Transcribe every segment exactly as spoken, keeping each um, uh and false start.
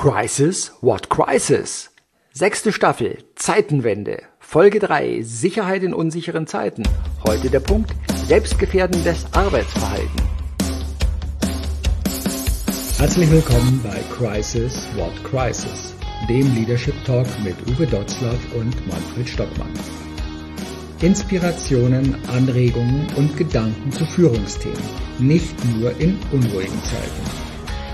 Crisis, what crisis? Sechste Staffel, Zeitenwende, Folge drei, Sicherheit in unsicheren Zeiten. Heute der Punkt, selbstgefährdendes Arbeitsverhalten. Herzlich willkommen bei Crisis, what crisis? Dem Leadership Talk mit Uwe Dotzlaff und Manfred Stockmann. Inspirationen, Anregungen und Gedanken zu Führungsthemen, nicht nur in unruhigen Zeiten.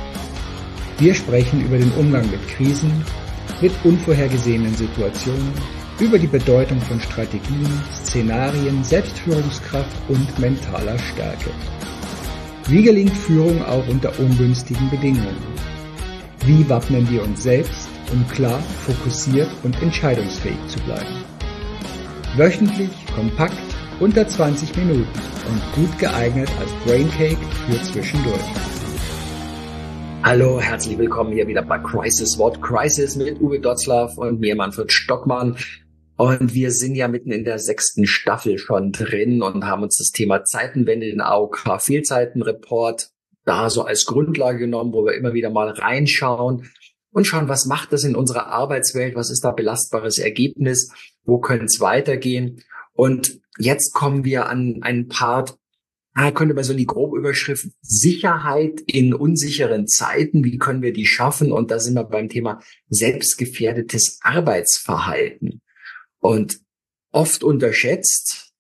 Wir sprechen über den Umgang mit Krisen, mit unvorhergesehenen Situationen, über die Bedeutung von Strategien, Szenarien, Selbstführungskraft und mentaler Stärke. Wie gelingt Führung auch unter ungünstigen Bedingungen? Wie wappnen wir uns selbst, um klar, fokussiert und entscheidungsfähig zu bleiben? Wöchentlich, kompakt, unter zwanzig Minuten und gut geeignet als Braincake für zwischendurch. Hallo, herzlich willkommen hier wieder bei Crisis, what crisis mit Uwe Dotzlaff und mir Manfred Stockmann. Und wir sind ja mitten in der sechsten Staffel schon drin und haben uns das Thema Zeitenwende, den A O K-Fehlzeitenreport, da so als Grundlage genommen, wo wir immer wieder mal reinschauen und schauen, was macht das in unserer Arbeitswelt, was ist da belastbares Ergebnis, wo könnte es weitergehen. Und jetzt kommen wir an einen Part, da könnte man so in die grobe Überschrift Sicherheit in unsicheren Zeiten, wie können wir die schaffen? Und da sind wir beim Thema selbstgefährdetes Arbeitsverhalten. Und oft unterschätzt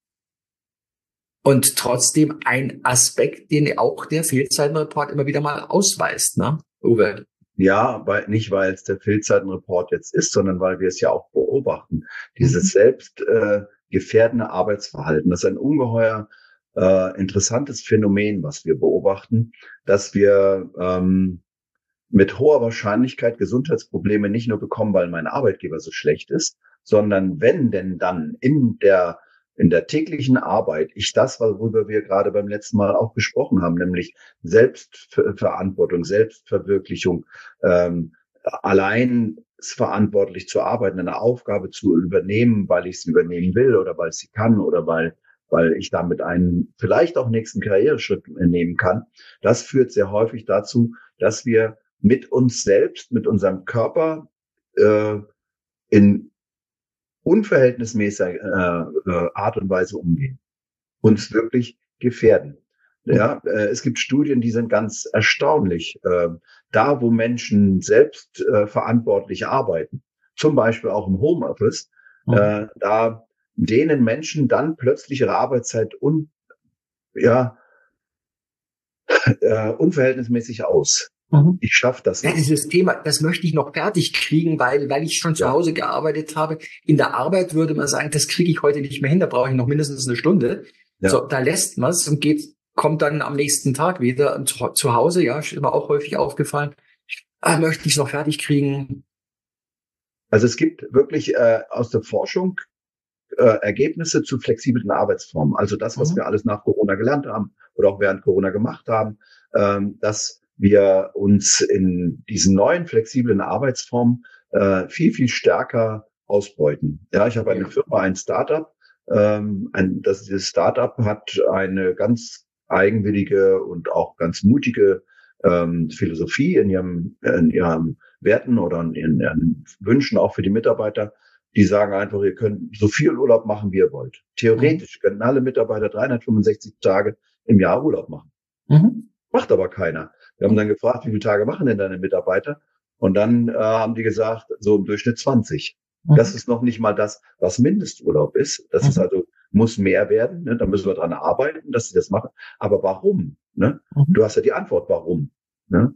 und trotzdem ein Aspekt, den auch der Fehlzeitenreport immer wieder mal ausweist, ne, Uwe? Ja, weil, nicht weil es der Fehlzeitenreport jetzt ist, sondern weil wir es ja auch beobachten. Dieses selbst äh, gefährdende Arbeitsverhalten, das ist ein ungeheuer äh, interessantes Phänomen, was wir beobachten, dass wir ähm, mit hoher Wahrscheinlichkeit Gesundheitsprobleme nicht nur bekommen, weil mein Arbeitgeber so schlecht ist, sondern wenn denn dann in der in der täglichen Arbeit ich das, worüber wir gerade beim letzten Mal auch gesprochen haben, nämlich Selbstverantwortung, Selbstverwirklichung, ähm, allein verantwortlich zu arbeiten, eine Aufgabe zu übernehmen, weil ich sie übernehmen will oder weil ich sie kann oder weil weil ich damit einen vielleicht auch nächsten Karriereschritt nehmen kann. Das führt sehr häufig dazu, dass wir mit uns selbst, mit unserem Körper äh, in unverhältnismäßiger äh, Art und Weise umgehen, uns wirklich gefährden. Ja, äh, es gibt Studien, die sind ganz erstaunlich. Äh, da, wo Menschen selbst äh, verantwortlich arbeiten, zum Beispiel auch im Homeoffice, mhm. äh, da dehnen Menschen dann plötzlich ihre Arbeitszeit un, ja, äh, unverhältnismäßig aus. Mhm. Ich schaffe das nicht. Ja, dieses Thema, das möchte ich noch fertig kriegen, weil weil ich schon zu Hause ja. gearbeitet habe. In der Arbeit würde man sagen, das kriege ich heute nicht mehr hin, da brauche ich noch mindestens eine Stunde. Ja. So, da lässt man es und geht, kommt dann am nächsten Tag wieder zu, zu Hause. Ja, ist mir auch häufig aufgefallen. Ah, möchte ich es noch fertig kriegen. Also es gibt wirklich äh, aus der Forschung äh, Ergebnisse zu flexiblen Arbeitsformen. Also das, was mhm. wir alles nach Corona gelernt haben oder auch während Corona gemacht haben, ähm, dass wir uns in diesen neuen flexiblen Arbeitsformen äh, viel, viel stärker ausbeuten. Ja, ich habe eine ja. Firma, ein Startup. Ähm, ein, das, dieses Startup hat eine ganz eigenwillige und auch ganz mutige ähm, Philosophie in ihrem, in ihren Werten oder in ihren, ihren Wünschen auch für die Mitarbeiter. Die sagen einfach, ihr könnt so viel Urlaub machen, wie ihr wollt. Theoretisch mhm. könnten alle Mitarbeiter dreihundertfünfundsechzig Tage im Jahr Urlaub machen. Mhm. Macht aber keiner. Wir haben dann gefragt, wie viele Tage machen denn deine Mitarbeiter? Und dann äh, haben die gesagt, so im Durchschnitt zwanzig. Mhm. Das ist noch nicht mal das, was Mindesturlaub ist. Das mhm. ist also, muss mehr werden. Ne? Da müssen wir dran arbeiten, dass sie das machen. Aber warum? Ne? Mhm. Du hast ja die Antwort, warum? Ne?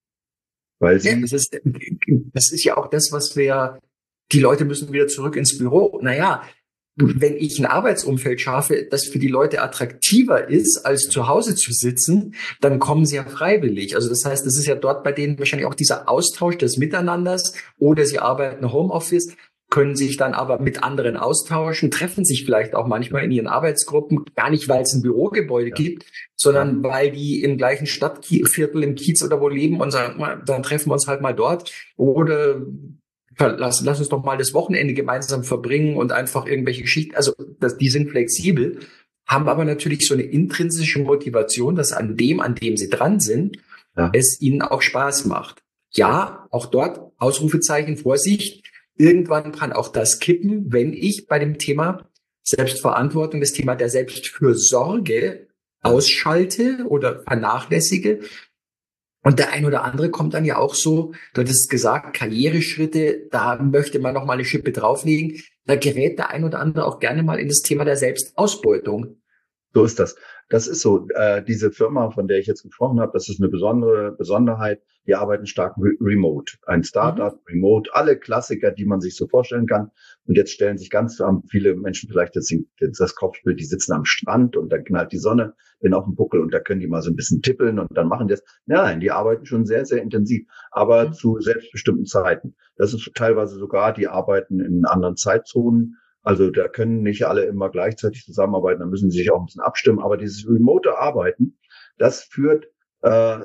Weil sie. Ja, das ist, das ist ja auch das, was wir, die Leute müssen wieder zurück ins Büro. Naja, wenn ich ein Arbeitsumfeld schaffe, das für die Leute attraktiver ist, als zu Hause zu sitzen, dann kommen sie ja freiwillig. Also das heißt, das ist ja dort bei denen wahrscheinlich auch dieser Austausch des Miteinanders, oder sie arbeiten Homeoffice, können sich dann aber mit anderen austauschen, treffen sich vielleicht auch manchmal in ihren Arbeitsgruppen, gar nicht, weil es ein Bürogebäude ja. gibt, sondern ja. weil die im gleichen Stadtviertel, im Kiez oder wo leben und sagen, dann treffen wir uns halt mal dort. Oder Lass, lass uns doch mal das Wochenende gemeinsam verbringen und einfach irgendwelche Geschichten, also das, die sind flexibel, haben aber natürlich so eine intrinsische Motivation, dass an dem, an dem sie dran sind, ja. es ihnen auch Spaß macht. Ja, auch dort Ausrufezeichen, Vorsicht. Irgendwann kann auch das kippen, wenn ich bei dem Thema Selbstverantwortung, das Thema der Selbstfürsorge ausschalte oder vernachlässige. Und der ein oder andere kommt dann ja auch so, du hattest gesagt, Karriereschritte, da möchte man noch mal eine Schippe drauflegen. Da gerät der ein oder andere auch gerne mal in das Thema der Selbstausbeutung. So ist das. Das ist so. Äh, diese Firma, von der ich jetzt gesprochen habe, das ist eine besondere Besonderheit. Die arbeiten stark re- remote. Ein Startup, mhm. remote, alle Klassiker, die man sich so vorstellen kann. Und jetzt stellen sich ganz haben viele Menschen vielleicht jetzt, jetzt das Kopfbild, die sitzen am Strand und da knallt die Sonne in auf den Buckel und da können die mal so ein bisschen tippeln und dann machen die das. Nein, die arbeiten schon sehr, sehr intensiv, aber mhm. zu selbstbestimmten Zeiten. Das ist teilweise sogar, die arbeiten in anderen Zeitzonen. Also da können nicht alle immer gleichzeitig zusammenarbeiten, da müssen sie sich auch ein bisschen abstimmen. Aber dieses remote Arbeiten, das führt äh,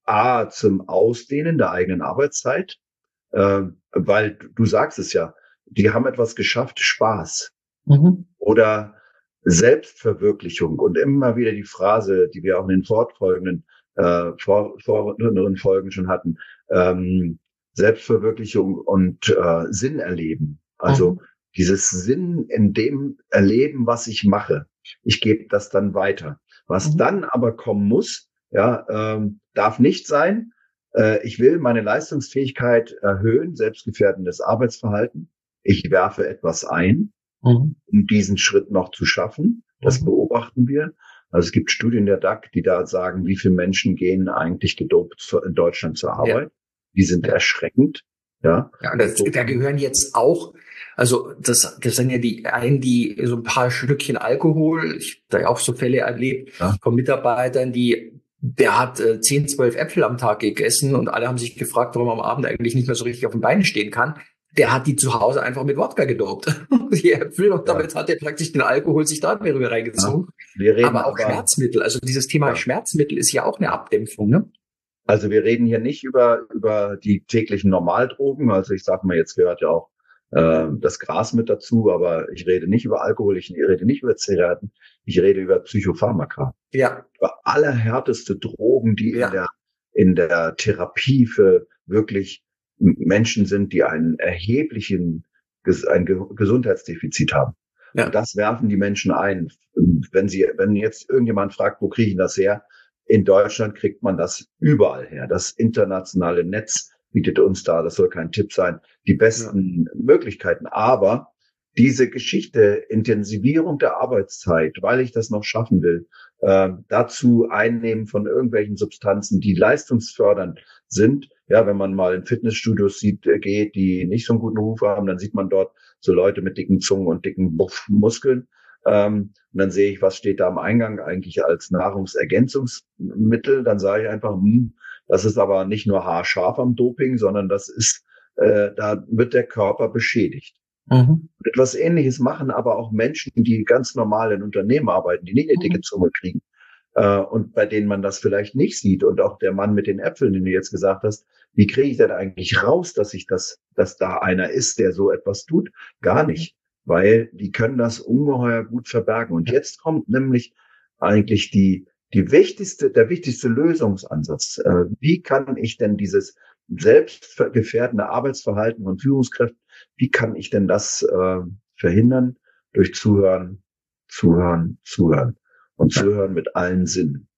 A zum Ausdehnen der eigenen Arbeitszeit, äh, weil du sagst es ja, die haben etwas geschafft, Spaß mhm. oder Selbstverwirklichung und immer wieder die Phrase, die wir auch in den fortfolgenden äh, vor, vorderen Folgen schon hatten, ähm, Selbstverwirklichung und äh, Sinn erleben. Also mhm. dieses Sinn in dem erleben, was ich mache. Ich gebe das dann weiter. Was mhm. dann aber kommen muss, ja, ähm, darf nicht sein, äh, ich will meine Leistungsfähigkeit erhöhen, selbstgefährdendes Arbeitsverhalten. Ich werfe etwas ein, mhm. um diesen Schritt noch zu schaffen. Das mhm. beobachten wir. Also es gibt Studien der D A C, die da sagen, wie viele Menschen gehen eigentlich gedopt in Deutschland zur Arbeit. Ja. Die sind erschreckend. Ja, ja das, da gehören jetzt auch, also das, das sind ja die einen, die so ein paar Schlückchen Alkohol, ich habe da ja auch so Fälle erlebt ja. von Mitarbeitern, die, der hat äh, zehn, zwölf Äpfel am Tag gegessen und alle haben sich gefragt, warum er am Abend eigentlich nicht mehr so richtig auf den Beinen stehen kann. Der hat die zu Hause einfach mit Wodka gedopt. Die Äpfel und damit ja. hat er praktisch den Alkohol sich da rüber reingezogen. Ja. Wir reden aber auch aber, Schmerzmittel, also dieses Thema ja. Schmerzmittel ist ja auch eine Abdämpfung, ne? Also wir reden hier nicht über über die täglichen Normaldrogen. Also ich sage mal, jetzt gehört ja auch äh, das Gras mit dazu, aber ich rede nicht über Alkohol, ich rede nicht über Zigaretten, ich rede über Psychopharmaka. Ja. Über allerhärteste Drogen, die ja. in der in der Therapie für wirklich Menschen sind, die einen erheblichen ein Gesundheitsdefizit haben. Ja. Und das werfen die Menschen ein. Wenn sie, wenn jetzt irgendjemand fragt, wo kriege ich das her? In Deutschland kriegt man das überall her. Das internationale Netz bietet uns da, das soll kein Tipp sein, die besten ja. Möglichkeiten. Aber diese Geschichte, Intensivierung der Arbeitszeit, weil ich das noch schaffen will, äh, dazu Einnehmen von irgendwelchen Substanzen, die leistungsfördernd sind. Ja, wenn man mal in Fitnessstudios sieht, äh, geht, die nicht so einen guten Ruf haben, dann sieht man dort so Leute mit dicken Zungen und dicken Buff- Muskeln. Ähm, und dann sehe ich, was steht da am Eingang eigentlich als Nahrungsergänzungsmittel. Dann sage ich einfach, hm, das ist aber nicht nur haarscharf am Doping, sondern das ist, äh, da wird der Körper beschädigt. Mhm. Und etwas Ähnliches machen aber auch Menschen, die ganz normal in Unternehmen arbeiten, die nicht eine dicke Zunge kriegen. Äh, und bei denen man das vielleicht nicht sieht. Und auch der Mann mit den Äpfeln, den du jetzt gesagt hast, wie kriege ich denn eigentlich raus, dass ich das, dass da einer ist, der so etwas tut? Gar nicht. Weil die können das ungeheuer gut verbergen. Und jetzt kommt nämlich eigentlich die, die wichtigste, der wichtigste Lösungsansatz. Äh, wie kann ich denn dieses selbstgefährdende Arbeitsverhalten von Führungskräften, wie kann ich denn das äh, verhindern? Durch Zuhören, Zuhören, Zuhören. Und Zuhören mit allen Sinnen.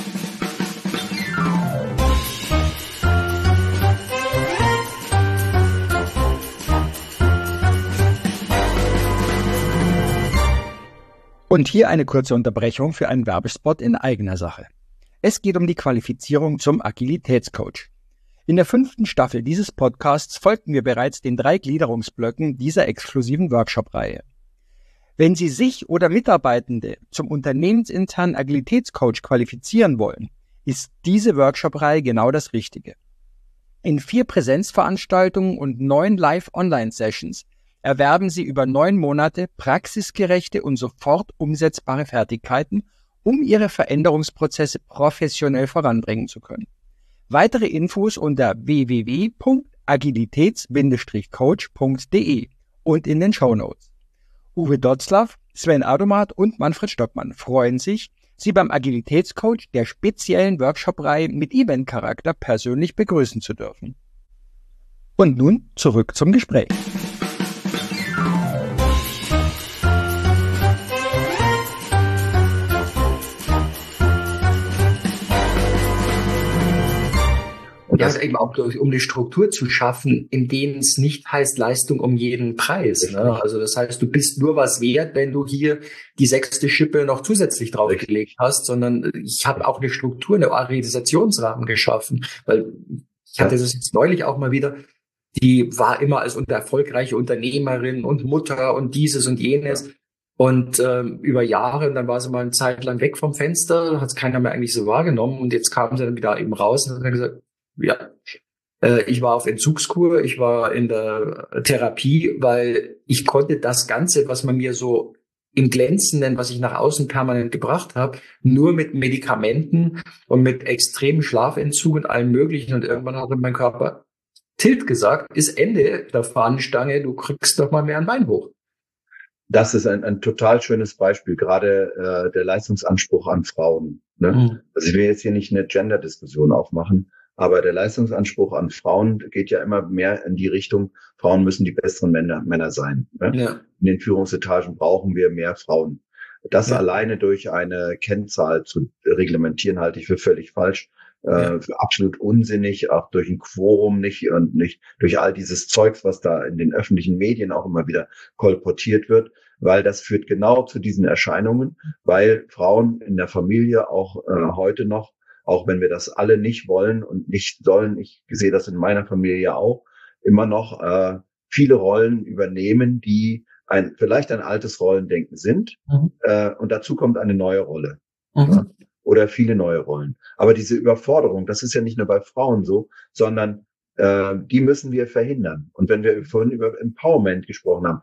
Und hier eine kurze Unterbrechung für einen Werbespot in eigener Sache. Es geht um die Qualifizierung zum Agilitätscoach. In der fünften Staffel dieses Podcasts folgten wir bereits den drei Gliederungsblöcken dieser exklusiven Workshop-Reihe. Wenn Sie sich oder Mitarbeitende zum unternehmensinternen Agilitätscoach qualifizieren wollen, ist diese Workshop-Reihe genau das Richtige. In vier Präsenzveranstaltungen und neun Live-Online-Sessions erwerben Sie über neun Monate praxisgerechte und sofort umsetzbare Fertigkeiten, um Ihre Veränderungsprozesse professionell voranbringen zu können. Weitere Infos unter w w w punkt agilitäts coach punkt d e und in den Shownotes. Uwe Dotzlaff, Sven Adomat und Manfred Stockmann freuen sich, Sie beim Agilitätscoach der speziellen Workshop-Reihe mit Event-Charakter persönlich begrüßen zu dürfen. Und nun zurück zum Gespräch. Ja, also eben auch durch, um die Struktur zu schaffen, in denen es nicht heißt Leistung um jeden Preis. Ne? Also das heißt, du bist nur was wert, wenn du hier die sechste Schippe noch zusätzlich draufgelegt hast, sondern ich habe auch eine Struktur, eine Organisationsrahmen geschaffen, weil ich hatte das jetzt neulich auch mal wieder, die war immer als unter erfolgreiche Unternehmerin und Mutter und dieses und jenes. Und ähm, über Jahre, und dann war sie mal eine Zeit lang weg vom Fenster, hat es keiner mehr eigentlich so wahrgenommen. Und jetzt kam sie dann wieder eben raus und hat dann gesagt, ja, äh, ich war auf Entzugskur, ich war in der Therapie, weil ich konnte das Ganze, was man mir so im Glänzenden, was ich nach außen permanent gebracht habe, nur mit Medikamenten und mit extremem Schlafentzug und allem Möglichen. Und irgendwann hat mein Körper Tilt gesagt, ist Ende der Fahnenstange, du kriegst doch mal mehr ein Bein hoch. Das ist ein, ein total schönes Beispiel, gerade äh, der Leistungsanspruch an Frauen. Ne? Mhm. Also ich will jetzt hier nicht eine Gender-Diskussion aufmachen, aber der Leistungsanspruch an Frauen geht ja immer mehr in die Richtung, Frauen müssen die besseren Männer, Männer sein. Ne? Ja. In den Führungsetagen brauchen wir mehr Frauen. Das ja. alleine durch eine Kennzahl zu reglementieren, halte ich für völlig falsch. Ja. Äh, für absolut unsinnig, auch durch ein Quorum nicht und nicht durch all dieses Zeugs, was da in den öffentlichen Medien auch immer wieder kolportiert wird, weil das führt genau zu diesen Erscheinungen, weil Frauen in der Familie auch äh, heute noch, auch wenn wir das alle nicht wollen und nicht sollen, ich sehe das in meiner Familie auch, immer noch äh, viele Rollen übernehmen, die ein vielleicht ein altes Rollendenken sind, mhm. äh, und dazu kommt eine neue Rolle. Mhm. Ja? Oder viele neue Rollen. Aber diese Überforderung, das ist ja nicht nur bei Frauen so, sondern äh, die müssen wir verhindern. Und wenn wir vorhin über Empowerment gesprochen haben,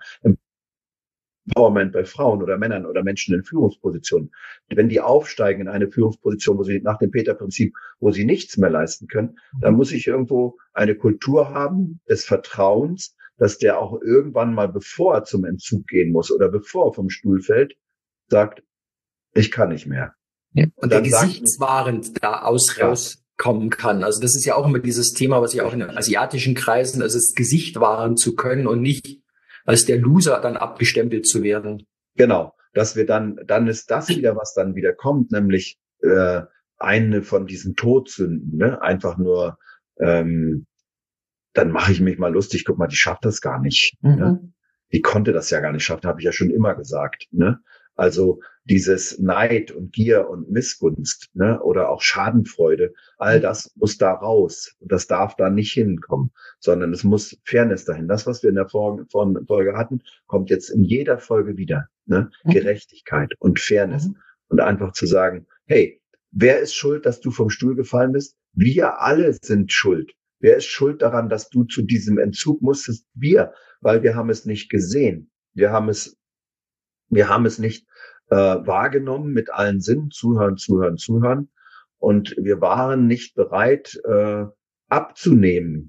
Empowerment bei Frauen oder Männern oder Menschen in Führungspositionen, wenn die aufsteigen in eine Führungsposition, wo sie nach dem Peter-Prinzip, wo sie nichts mehr leisten können, dann muss ich irgendwo eine Kultur haben des Vertrauens, dass der auch irgendwann mal, bevor er zum Entzug gehen muss oder bevor er vom Stuhl fällt, sagt, ich kann nicht mehr. Ja. Und der gesichtswahrend da aus ja. rauskommen kann. Also das ist ja auch immer dieses Thema, was ich auch in den asiatischen Kreisen, also das Gesicht wahren zu können und nicht als der Loser dann abgestempelt zu werden. Genau, dass wir dann, dann ist das wieder, was dann wieder kommt, nämlich äh, eine von diesen Todsünden, ne? Einfach nur, ähm, dann mache ich mich mal lustig, guck mal, die schafft das gar nicht. Mhm. Ne? Die konnte das ja gar nicht schaffen, habe ich ja schon immer gesagt. Ne? Also dieses Neid und Gier und Missgunst, ne, oder auch Schadenfreude, all das muss da raus. Und das darf da nicht hinkommen, sondern es muss Fairness dahin. Das, was wir in der Folge hatten, kommt jetzt in jeder Folge wieder. Ne? Mhm. Gerechtigkeit und Fairness. Mhm. Und einfach zu sagen, hey, wer ist schuld, dass du vom Stuhl gefallen bist? Wir alle sind schuld. Wer ist schuld daran, dass du zu diesem Entzug musstest? Wir, weil wir haben es nicht gesehen. Wir haben es Wir haben es nicht äh, wahrgenommen mit allen Sinnen, zuhören, zuhören, zuhören. Und wir waren nicht bereit, äh, abzunehmen,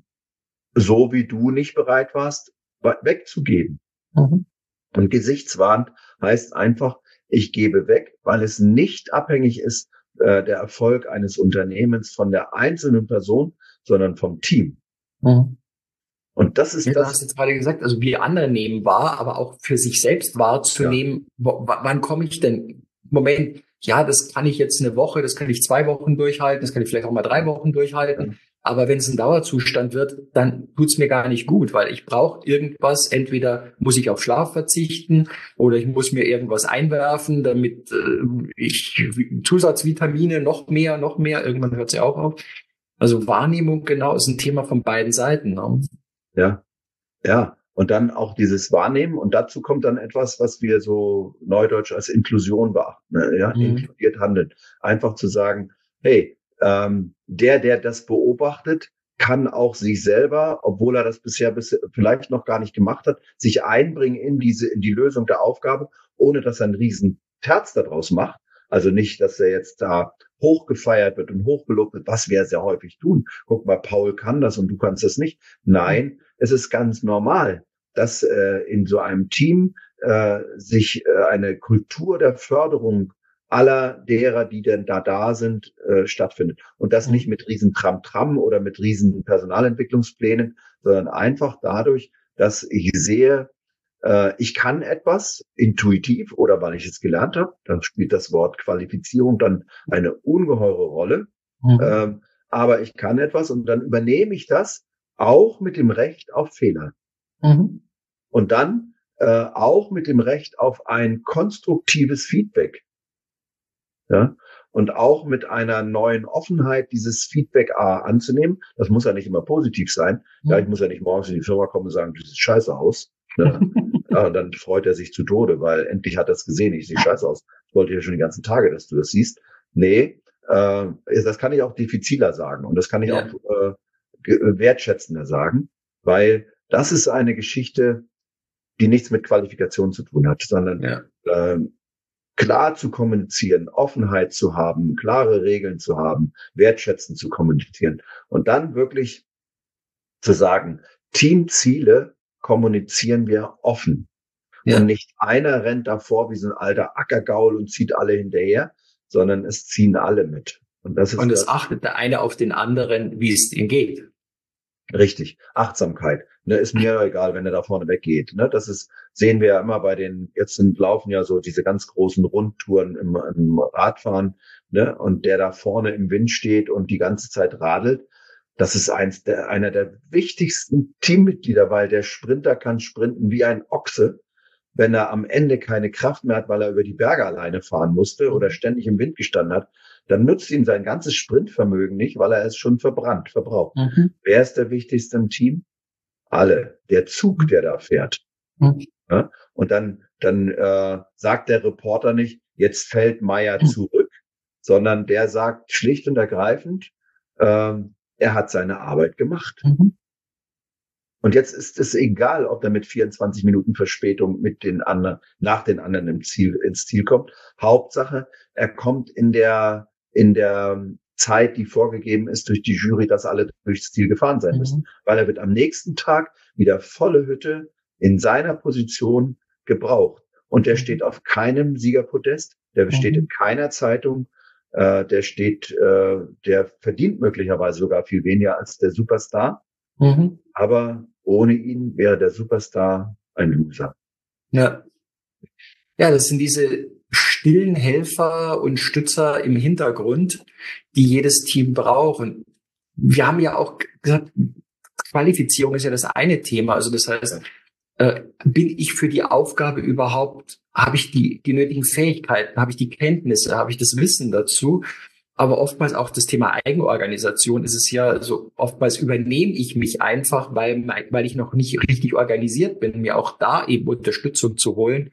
so wie du nicht bereit warst, wegzugeben. Mhm. Und gesichtswahrend heißt einfach, ich gebe weg, weil es nicht abhängig ist, äh, der Erfolg eines Unternehmens von der einzelnen Person, sondern vom Team. Mhm. Und das ist ja, das. Du hast jetzt gerade gesagt, also wir andere nehmen wahr, aber auch für sich selbst wahrzunehmen, ja. w- wann komme ich denn? Moment, ja, das kann ich jetzt eine Woche, das kann ich zwei Wochen durchhalten, das kann ich vielleicht auch mal drei Wochen durchhalten. Ja. Aber wenn es ein Dauerzustand wird, dann tut's mir gar nicht gut, weil ich brauche irgendwas. Entweder muss ich auf Schlaf verzichten oder ich muss mir irgendwas einwerfen, damit äh, ich Zusatzvitamine noch mehr, noch mehr. Irgendwann hört es ja auch auf. Also Wahrnehmung, genau, ist ein Thema von beiden Seiten. Ne? Ja, ja. Und dann auch dieses Wahrnehmen. Und dazu kommt dann etwas, was wir so neudeutsch als Inklusion beachten. Ne? Ja, mhm. Inkludiert handeln. Einfach zu sagen, hey, ähm, der, der das beobachtet, kann auch sich selber, obwohl er das bisher bis, vielleicht noch gar nicht gemacht hat, sich einbringen in diese, in die Lösung der Aufgabe, ohne dass er einen riesen Terz daraus macht. Also nicht, dass er jetzt da hochgefeiert wird und hochgelobt wird, was wir sehr häufig tun. Guck mal, Paul kann das und du kannst das nicht. Nein, es ist ganz normal, dass äh, in so einem Team äh, sich äh, eine Kultur der Förderung aller derer, die denn da da sind, äh, stattfindet. Und das nicht mit riesen Tram-Tram oder mit riesen Personalentwicklungsplänen, sondern einfach dadurch, dass ich sehe, äh, ich kann etwas intuitiv oder weil ich es gelernt habe, dann spielt das Wort Qualifizierung dann eine ungeheure Rolle. Mhm. Ähm, aber ich kann etwas und dann übernehme ich das auch mit dem Recht auf Fehler. Mhm. Und dann äh, auch mit dem Recht auf ein konstruktives Feedback. Ja, und auch mit einer neuen Offenheit, dieses Feedback A anzunehmen. Das muss ja nicht immer positiv sein. Mhm. Ja, ich muss ja nicht morgens in die Firma kommen und sagen, du siehst scheiße aus. Ne? Ja, und dann freut er sich zu Tode, weil endlich hat er es gesehen, ich sehe scheiße aus. Ich wollte ja schon die ganzen Tage, dass du das siehst. Nee, äh, das kann ich auch diffiziler sagen und das kann ich ja. auch äh, wertschätzender sagen, weil das ist eine Geschichte, die nichts mit Qualifikation zu tun hat, sondern ja. äh, klar zu kommunizieren, Offenheit zu haben, klare Regeln zu haben, wertschätzend zu kommunizieren und dann wirklich zu sagen, Teamziele kommunizieren wir offen. Ja. Und nicht einer rennt davor wie so ein alter Ackergaul und zieht alle hinterher, sondern es ziehen alle mit. Und das ist und es das, achtet der eine auf den anderen, wie es ihm geht. Richtig. Achtsamkeit. Ne, ist mir egal, wenn er da vorne weggeht. Ne, das ist, sehen wir ja immer bei den, jetzt sind, laufen ja so diese ganz großen Rundtouren im, im Radfahren, ne, und der da vorne im Wind steht und die ganze Zeit radelt. Das ist eins der, einer der wichtigsten Teammitglieder, weil der Sprinter kann sprinten wie ein Ochse, wenn er am Ende keine Kraft mehr hat, weil er über die Berge alleine fahren musste oder ständig im Wind gestanden hat. Dann nützt ihm sein ganzes Sprintvermögen nicht, weil er es schon verbrannt, verbraucht. Mhm. Wer ist der Wichtigste im Team? Alle. Der Zug, der da fährt. Mhm. Ja? Und dann, dann äh, sagt der Reporter nicht, jetzt fällt Meier mhm. zurück, sondern der sagt schlicht und ergreifend, äh, er hat seine Arbeit gemacht. Mhm. Und jetzt ist es egal, ob er mit vierundzwanzig Minuten Verspätung mit den anderen, nach den anderen im Ziel, ins Ziel kommt. Hauptsache, er kommt in der, in der Zeit, die vorgegeben ist durch die Jury, dass alle durchs Ziel gefahren sein müssen. Mhm. Weil er wird am nächsten Tag wieder volle Hütte in seiner Position gebraucht. Und der mhm. steht auf keinem Siegerpodest, der steht mhm. in keiner Zeitung, äh, der steht, äh, der verdient möglicherweise sogar viel weniger als der Superstar. Mhm. Aber ohne ihn wäre der Superstar ein Loser. Ja. Ja, das sind diese stillen Helfer und Stützer im Hintergrund, die jedes Team braucht. Und wir haben ja auch gesagt, Qualifizierung ist ja das eine Thema. Also das heißt, äh, bin ich für die Aufgabe überhaupt, habe ich die, die nötigen Fähigkeiten, habe ich die Kenntnisse, habe ich das Wissen dazu? Aber oftmals auch das Thema Eigenorganisation ist es ja so, oftmals übernehme ich mich einfach, weil, weil ich noch nicht richtig organisiert bin, mir auch da eben Unterstützung zu holen.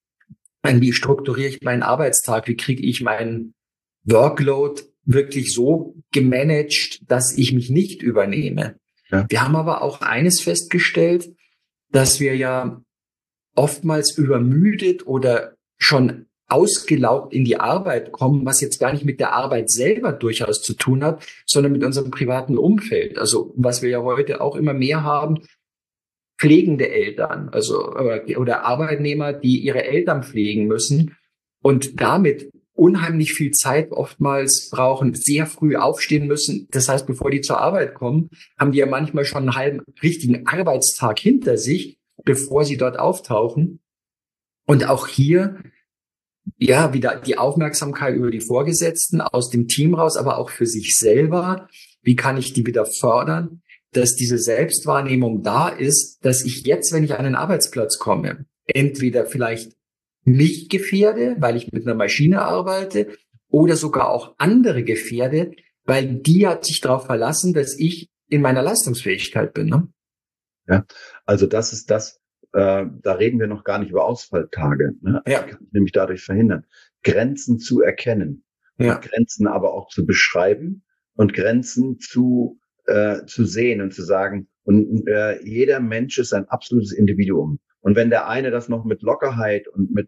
Wie strukturiere ich meinen Arbeitstag? Wie kriege ich meinen Workload wirklich so gemanagt, dass ich mich nicht übernehme? Ja. Wir haben aber auch eines festgestellt, dass wir ja oftmals übermüdet oder schon ausgelaugt in die Arbeit kommen, was jetzt gar nicht mit der Arbeit selber durchaus zu tun hat, sondern mit unserem privaten Umfeld. Also was wir ja heute auch immer mehr haben, pflegende Eltern, also oder Arbeitnehmer, die ihre Eltern pflegen müssen und damit unheimlich viel Zeit oftmals brauchen, sehr früh aufstehen müssen. Das heißt, bevor die zur Arbeit kommen, haben die ja manchmal schon einen halben richtigen Arbeitstag hinter sich, bevor sie dort auftauchen. Und auch hier ja, wieder die Aufmerksamkeit über die Vorgesetzten aus dem Team raus, aber auch für sich selber. Wie kann ich die wieder fördern, dass diese Selbstwahrnehmung da ist, dass ich jetzt, wenn ich an den Arbeitsplatz komme, entweder vielleicht mich gefährde, weil ich mit einer Maschine arbeite, oder sogar auch andere gefährde, weil die hat sich darauf verlassen, dass ich in meiner Leistungsfähigkeit bin. Ne? Ja, also das ist das, Äh, da reden wir noch gar nicht über Ausfalltage. Ne? Ja. Das kann ich nämlich dadurch verhindern. Grenzen zu erkennen. Ja. Grenzen aber auch zu beschreiben und Grenzen zu, äh, zu sehen und zu sagen, und äh, jeder Mensch ist ein absolutes Individuum. Und wenn der eine das noch mit Lockerheit und mit,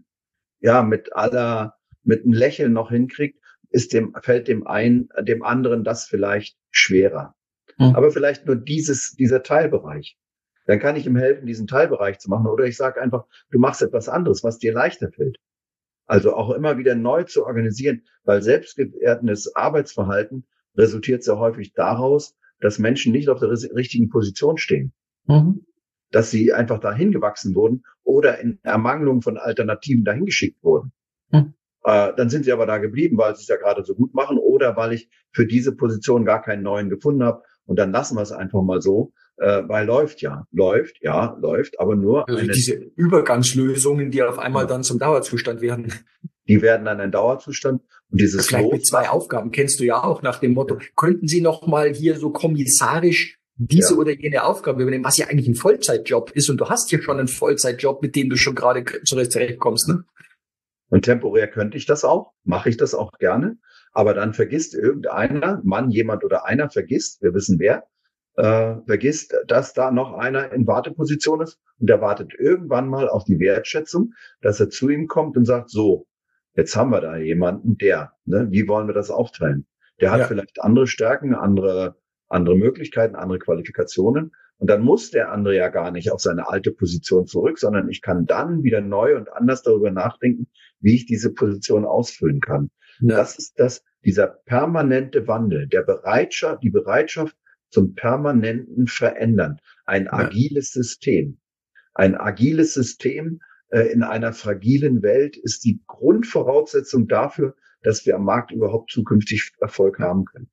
ja, mit aller, mit einem Lächeln noch hinkriegt, ist dem, fällt dem einen, dem anderen das vielleicht schwerer. Mhm. Aber vielleicht nur dieses, dieser Teilbereich. Dann kann ich ihm helfen, diesen Teilbereich zu machen. Oder ich sage einfach, du machst etwas anderes, was dir leichter fällt. Also auch immer wieder neu zu organisieren, weil selbstgefährdendes Arbeitsverhalten resultiert sehr häufig daraus, dass Menschen nicht auf der richtigen Position stehen. Mhm. Dass sie einfach dahin gewachsen wurden oder in Ermangelung von Alternativen dahin geschickt wurden. Mhm. Äh, dann sind sie aber da geblieben, weil sie es ja gerade so gut machen oder weil ich für diese Position gar keinen neuen gefunden habe. Und dann lassen wir es einfach mal so, äh, weil läuft ja, läuft, ja, läuft, aber nur also eine, diese Übergangslösungen, die auf einmal ja. dann zum Dauerzustand werden. Die werden dann ein Dauerzustand und dieses vielleicht Los mit zwei Aufgaben kennst du ja auch nach dem Motto, ja. könnten Sie noch mal hier so kommissarisch diese ja. oder jene Aufgabe übernehmen, was ja eigentlich ein Vollzeitjob ist und du hast hier schon einen Vollzeitjob, mit dem du schon gerade zurechtkommst, ne? Und temporär könnte ich das auch, mache ich das auch gerne, aber dann vergisst irgendeiner, Mann, jemand oder einer vergisst, wir wissen wer, äh, vergisst, dass da noch einer in Warteposition ist und der wartet irgendwann mal auf die Wertschätzung, dass er zu ihm kommt und sagt, so, jetzt haben wir da jemanden, der, ne, wie wollen wir das aufteilen? Der hat ja. vielleicht andere Stärken, andere, andere Möglichkeiten, andere Qualifikationen. Und dann muss der andere ja gar nicht auf seine alte Position zurück, sondern ich kann dann wieder neu und anders darüber nachdenken, wie ich diese Position ausfüllen kann. Ja. Das ist das, dieser permanente Wandel, der Bereitschaft, die Bereitschaft zum permanenten Verändern. Ein ja. agiles System. Ein agiles System äh, in einer fragilen Welt ist die Grundvoraussetzung dafür, dass wir am Markt überhaupt zukünftig Erfolg haben können.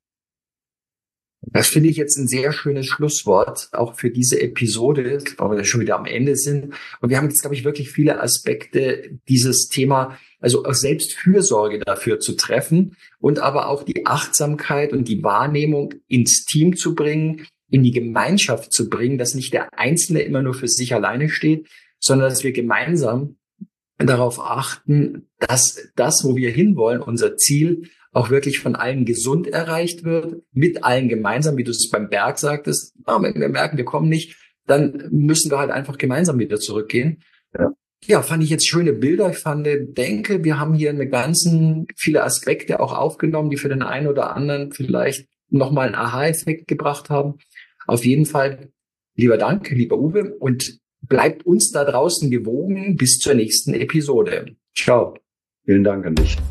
Das finde ich jetzt ein sehr schönes Schlusswort, auch für diese Episode, weil wir schon wieder am Ende sind. Und wir haben jetzt, glaube ich, wirklich viele Aspekte dieses Thema, also auch Selbstfürsorge dafür zu treffen und aber auch die Achtsamkeit und die Wahrnehmung ins Team zu bringen, in die Gemeinschaft zu bringen, dass nicht der Einzelne immer nur für sich alleine steht, sondern dass wir gemeinsam darauf achten, dass das, wo wir hinwollen, unser Ziel, auch wirklich von allen gesund erreicht wird, mit allen gemeinsam, wie du es beim Berg sagtest. Ah, wenn wir merken, wir kommen nicht, dann müssen wir halt einfach gemeinsam wieder zurückgehen. Ja. Ja, fand ich jetzt schöne Bilder. Ich fand, denke, wir haben hier eine ganzen, viele Aspekte auch aufgenommen, die für den einen oder anderen vielleicht nochmal einen Aha-Effekt gebracht haben. Auf jeden Fall, lieber Dank, lieber Uwe, und bleibt uns da draußen gewogen bis zur nächsten Episode. Ciao. Vielen Dank an dich.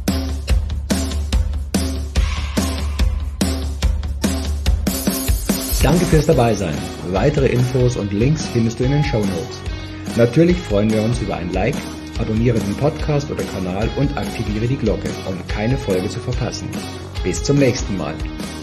Danke fürs Dabeisein. Weitere Infos und Links findest du in den Shownotes. Natürlich freuen wir uns über ein Like, abonniere den Podcast oder Kanal und aktiviere die Glocke, um keine Folge zu verpassen. Bis zum nächsten Mal.